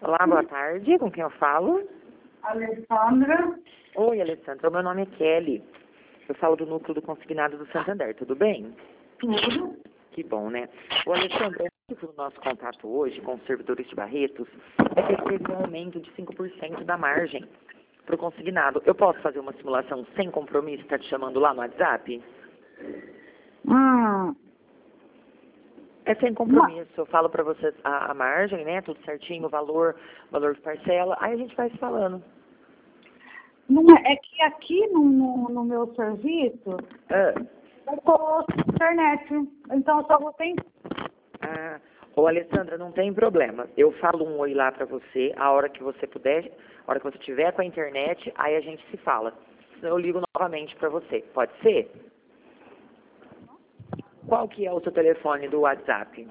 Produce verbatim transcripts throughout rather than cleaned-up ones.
Olá, boa tarde. Com quem eu falo? Alessandra. Oi, Alessandra. O meu nome é Kelly. Eu falo do núcleo do consignado do Santander. Tudo bem? Tudo. Que bom, né? O Alessandra, o motivo do nosso contato hoje com os servidores de Barretos é que teve um aumento de cinco por cento da margem para o consignado. Eu posso fazer uma simulação sem compromisso? Está te chamando lá no WhatsApp? Hum, É sem compromisso. Eu falo para você a, a margem, né? Tudo certinho, o valor, valor de parcela. Aí a gente vai se falando. não é, é que aqui no, no, no meu serviço, Ah, eu tô sem internet. Então eu só vou ter. ah, ô, Alessandra, não tem problema. Eu falo um oi lá para você, a hora que você puder, a hora que você tiver com a internet, aí a gente se fala. Senão eu ligo novamente para você. Pode ser? Qual que é o seu telefone do WhatsApp?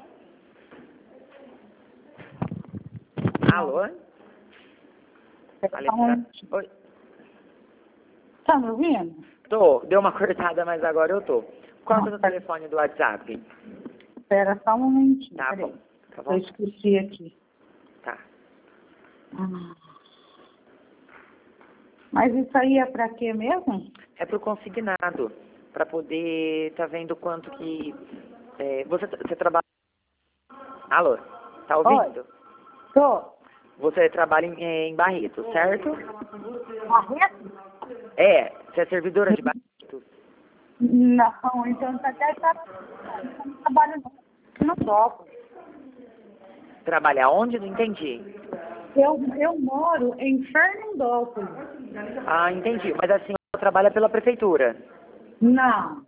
Alô? Alessandra? Oi. Tá me ouvindo? Tô. Deu uma cortada, mas agora eu tô. Qual que é o seu Tá. telefone do WhatsApp? Espera só um momentinho. Tá peraí. bom. Tá Eu bom? esqueci aqui. Tá. Hum. Mas isso aí é pra quê mesmo? É pro consignado, para poder tá vendo quanto que é, você você trabalha. Alô? Tá ouvindo? Tô. Você trabalha em, em Barretos, certo? Barreto? É. Você é servidora de Barretos? Não, então tá até tá. Não trabalho no topo. Trabalha onde? Não entendi. Eu, eu moro em Fernandópolis. Ah, entendi. Mas assim, você trabalha pela prefeitura. Não.